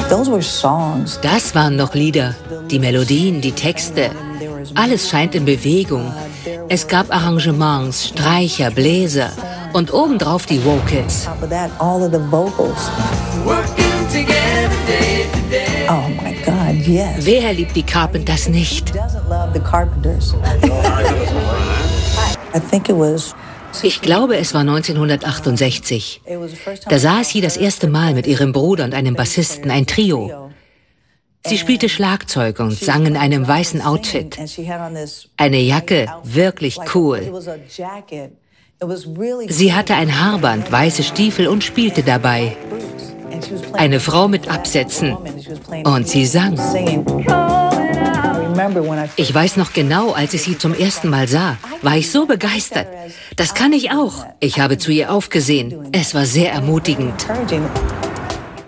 Das waren noch Lieder, die Melodien, die Texte. Alles scheint in Bewegung. Es gab Arrangements, Streicher, Bläser und obendrauf die Vocals. Oh my God, yes. Wer liebt die Carpenters nicht? Ich glaube, es war 1968. Da saß sie das erste Mal mit ihrem Bruder und einem Bassisten, ein Trio. Sie spielte Schlagzeug und sang in einem weißen Outfit. Eine Jacke, wirklich cool. Sie hatte ein Haarband, weiße Stiefel und spielte dabei. Eine Frau mit Absätzen. Und sie sang. Ich weiß noch genau, als ich sie zum ersten Mal sah, war ich so begeistert. Das kann ich auch. Ich habe zu ihr aufgesehen. Es war sehr ermutigend.